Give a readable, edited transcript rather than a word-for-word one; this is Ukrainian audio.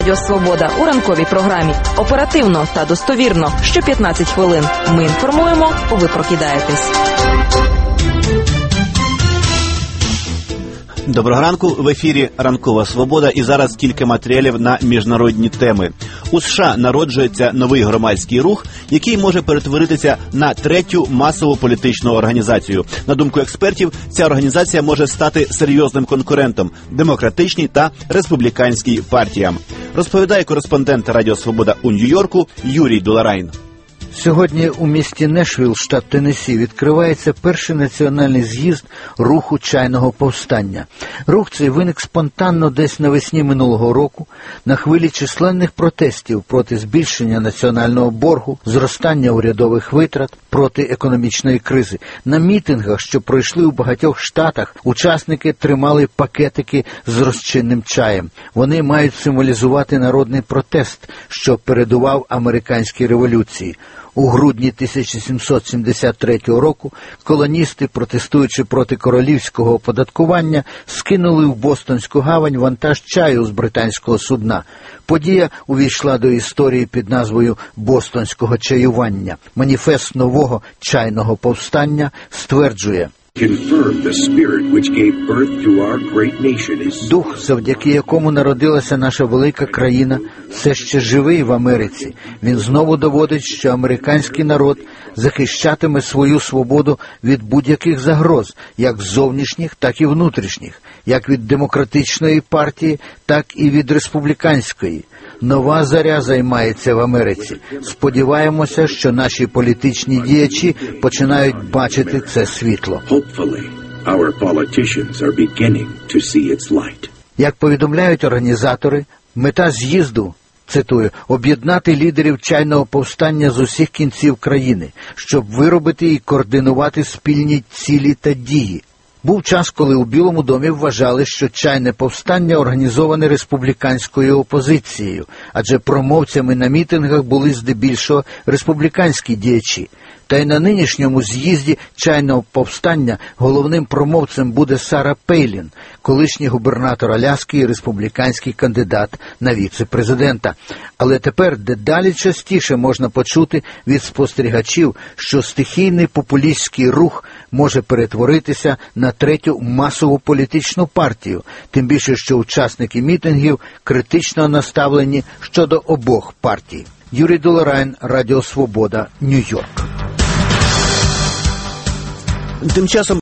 Радіо Свобода у ранковій програмі. Оперативно та достовірно. Що 15 хвилин. Ми інформуємо, ви прокидаєтесь. Доброго ранку. В ефірі «Ранкова Свобода» і зараз кілька матеріалів на міжнародні теми. У США народжується новий громадський рух, який може перетворитися на третю масову політичну організацію. На думку експертів, ця організація може стати серйозним конкурентом демократичній та республіканській партіям. Розповідає кореспондент Радіо Свобода у Нью-Йорку Юрій Доларайн. Сьогодні у місті Нешвілл, штат Теннессі, відкривається перший національний з'їзд руху чайного повстання. Рух цей виник спонтанно десь навесні минулого року на хвилі численних протестів проти збільшення національного боргу, зростання урядових витрат, проти економічної кризи. На мітингах, що пройшли у багатьох штатах, учасники тримали пакетики з розчинним чаєм. Вони мають символізувати народний протест, що передував американській революції. У грудні 1773 року колоністи, протестуючи проти королівського оподаткування, скинули в Бостонську гавань вантаж чаю з британського судна. Подія увійшла до історії під назвою «Бостонського чаювання». Маніфест нового чайного повстання стверджує: дух, завдяки якому народилася наша велика країна, все ще живий в Америці. Він знову доводить, що американський народ захищатиме свою свободу від будь-яких загроз, як зовнішніх, так і внутрішніх, як від демократичної партії, так і від республіканської. Нова заря займається в Америці. Сподіваємося, що наші політичні діячі починають бачити це світло. Як повідомляють організатори, мета з'їзду, цитую, об'єднати лідерів чайного повстання з усіх кінців країни, щоб виробити і координувати спільні цілі та дії. Був час, коли у Білому домі вважали, що чайне повстання організоване республіканською опозицією, адже промовцями на мітингах були здебільшого республіканські діячі. Та й на нинішньому з'їзді чайного повстання головним промовцем буде Сара Пейлін, колишній губернатор Аляски і республіканський кандидат на віце-президента. Але тепер дедалі частіше можна почути від спостерігачів, що стихійний популістський рух може перетворитися на третю масову політичну партію, тим більше, що учасники мітингів критично наставлені щодо обох партій. Юрій Доларайн, Радіо Свобода, Нью-Йорк. Тим часом